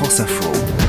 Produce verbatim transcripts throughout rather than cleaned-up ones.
France Info.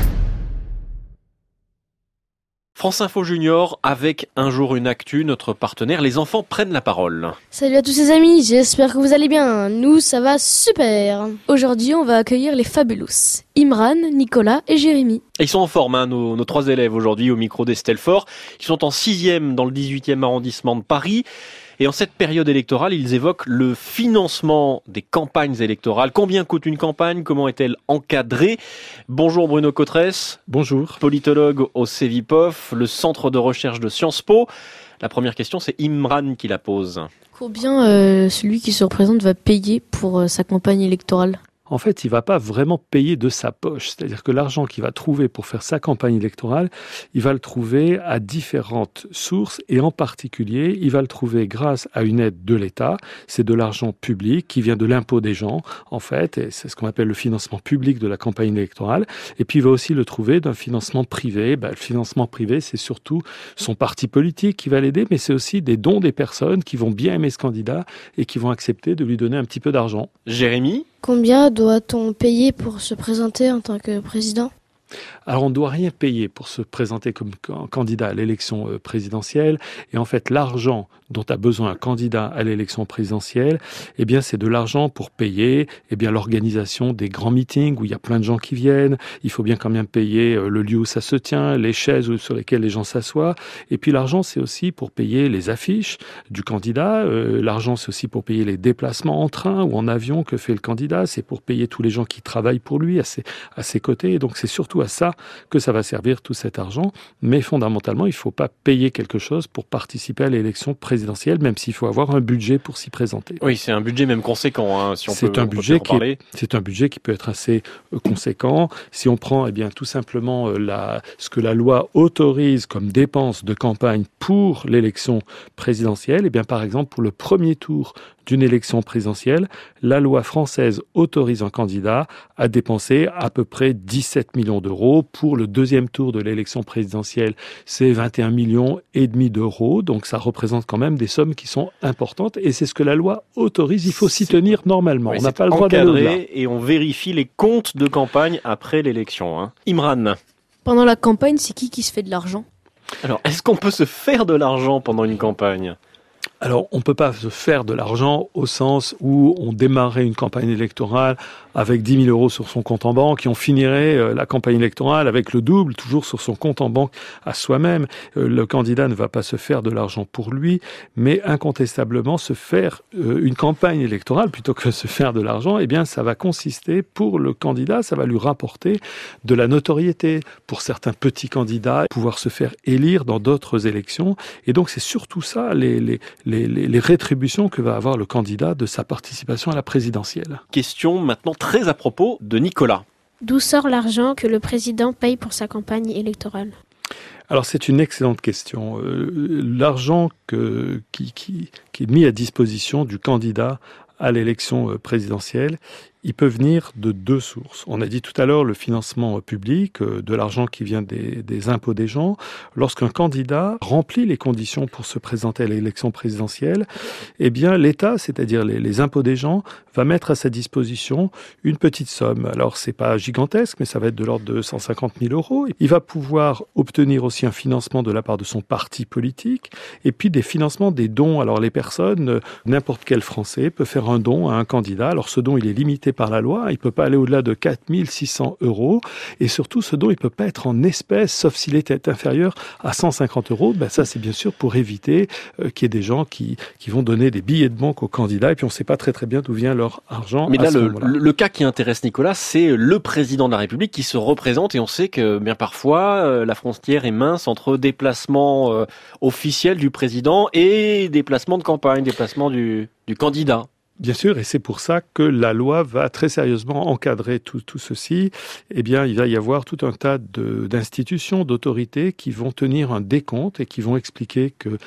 France Info Junior avec Un jour une actu, notre partenaire. Les enfants prennent la parole. Salut à tous les amis, j'espère que vous allez bien. Nous, ça va super. Aujourd'hui, on va accueillir les Fabulous. Imran, Nicolas et Jérémy. Ils sont en forme, hein, nos, nos trois élèves aujourd'hui au micro d'Estelle Faure. Ils sont en sixième dans le dix-huitième arrondissement de Paris. Et en cette période électorale, ils évoquent le financement des campagnes électorales. Combien coûte une campagne ? Comment est-elle encadrée ? Bonjour Bruno Cotresse. Bonjour. Politologue au Cevipof, le centre de recherche de Sciences Po. La première question, c'est Imran qui la pose. Combien euh, celui qui se représente va payer pour euh, sa campagne électorale ? En fait, il ne va pas vraiment payer de sa poche. C'est-à-dire que l'argent qu'il va trouver pour faire sa campagne électorale, il va le trouver à différentes sources et en particulier, il va le trouver grâce à une aide de l'État. C'est de l'argent public qui vient de l'impôt des gens, en fait, et c'est ce qu'on appelle le financement public de la campagne électorale. Et puis, il va aussi le trouver d'un financement privé. Ben, le financement privé, c'est surtout son parti politique qui va l'aider, mais c'est aussi des dons des personnes qui vont bien aimer ce candidat et qui vont accepter de lui donner un petit peu d'argent. Jérémy ? Combien doit-on payer pour se présenter en tant que président ? Alors, on ne doit rien payer pour se présenter comme candidat à l'élection présidentielle. Et en fait, l'argent dont a besoin un candidat à l'élection présidentielle, eh bien, c'est de l'argent pour payer eh bien, l'organisation des grands meetings où il y a plein de gens qui viennent. Il faut bien quand même payer le lieu où ça se tient, les chaises sur lesquelles les gens s'assoient. Et puis, l'argent, c'est aussi pour payer les affiches du candidat. Euh, l'argent, c'est aussi pour payer les déplacements en train ou en avion que fait le candidat. C'est pour payer tous les gens qui travaillent pour lui à ses, à ses côtés. Et donc, c'est surtout à ça que ça va servir tout cet argent. Mais fondamentalement, il ne faut pas payer quelque chose pour participer à l'élection présidentielle, même s'il faut avoir un budget pour s'y présenter. Oui, c'est un budget même conséquent, hein, si on c'est peut, un on budget peut en parler. Qui est, c'est un budget qui peut être assez euh, conséquent. Si on prend eh bien, tout simplement euh, la, ce que la loi autorise comme dépenses de campagne pour l'élection présidentielle, eh bien, par exemple, pour le premier tour d'une élection présidentielle, la loi française autorise un candidat à dépenser à peu près dix-sept millions d'euros. Pour le deuxième tour de l'élection présidentielle, c'est vingt et un millions et demi d'euros. Donc ça représente quand même des sommes qui sont importantes et c'est ce que la loi autorise. Il faut s'y tenir normalement. Oui, on n'a pas le droit d'aller au-delà. Et on vérifie les comptes de campagne après l'élection. Hein. Imran. Pendant la campagne, c'est qui qui se fait de l'argent ? Alors, est-ce qu'on peut se faire de l'argent pendant une campagne ? Alors, on ne peut pas se faire de l'argent au sens où on démarrait une campagne électorale avec dix mille euros sur son compte en banque et on finirait la campagne électorale avec le double, toujours sur son compte en banque à soi-même. Le candidat ne va pas se faire de l'argent pour lui, mais incontestablement se faire une campagne électorale plutôt que se faire de l'argent, eh bien, ça va consister pour le candidat, ça va lui rapporter de la notoriété. Pour certains petits candidats, pouvoir se faire élire dans d'autres élections. Et donc, c'est surtout ça, les, les Les, les, les rétributions que va avoir le candidat de sa participation à la présidentielle. Question maintenant très à propos de Nicolas. D'où sort l'argent que le président paye pour sa campagne électorale ? Alors c'est une excellente question. Euh, l'argent que, qui, qui, qui est mis à disposition du candidat à l'élection présidentielle, il peut venir de deux sources. On a dit tout à l'heure le financement public, de l'argent qui vient des, des impôts des gens. Lorsqu'un candidat remplit les conditions pour se présenter à l'élection présidentielle, eh bien l'État, c'est-à-dire les, les impôts des gens, va mettre à sa disposition une petite somme. Alors c'est pas gigantesque, mais ça va être de l'ordre de cent cinquante mille euros. Il va pouvoir obtenir aussi un financement de la part de son parti politique, et puis des financements, des dons. Alors les personnes, n'importe quel Français peut faire un don à un candidat. Alors ce don, il est limité par la loi, il ne peut pas aller au-delà de quatre mille six cents euros, et surtout ce don, il ne peut pas être en espèces, sauf s'il est inférieur à cent cinquante euros. Ben, ça, c'est bien sûr pour éviter euh, qu'il y ait des gens qui, qui vont donner des billets de banque aux candidats, et puis on ne sait pas très très bien d'où vient leur argent. Mais à là, ce le, moment-là. le, le cas qui intéresse Nicolas, c'est le président de la République qui se représente, et on sait que bien parfois, euh, la frontière est mince entre déplacement euh, officiel du président et déplacement de campagne, déplacement du, du candidat. Bien sûr, et c'est pour ça que la loi va très sérieusement encadrer tout, tout ceci. Eh bien, il va y avoir tout un tas de, d'institutions, d'autorités qui vont tenir un décompte et qui vont expliquer que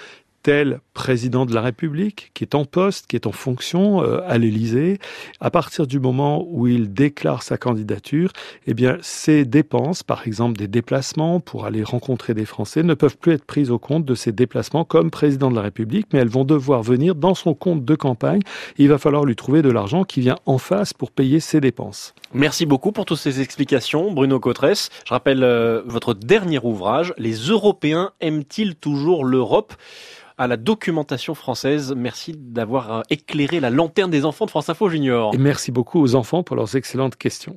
tel président de la République qui est en poste, qui est en fonction euh, à l'Élysée, à partir du moment où il déclare sa candidature, eh bien, ses dépenses, par exemple des déplacements pour aller rencontrer des Français, ne peuvent plus être prises au compte de ses déplacements comme président de la République, mais elles vont devoir venir dans son compte de campagne. Il va falloir lui trouver de l'argent qui vient en face pour payer ses dépenses. Merci beaucoup pour toutes ces explications, Bruno Cotresse. Je rappelle euh, votre dernier ouvrage, « Les Européens aiment-ils toujours l'Europe ?» à la documentation française. Merci d'avoir éclairé la lanterne des enfants de France Info Junior. Et merci beaucoup aux enfants pour leurs excellentes questions.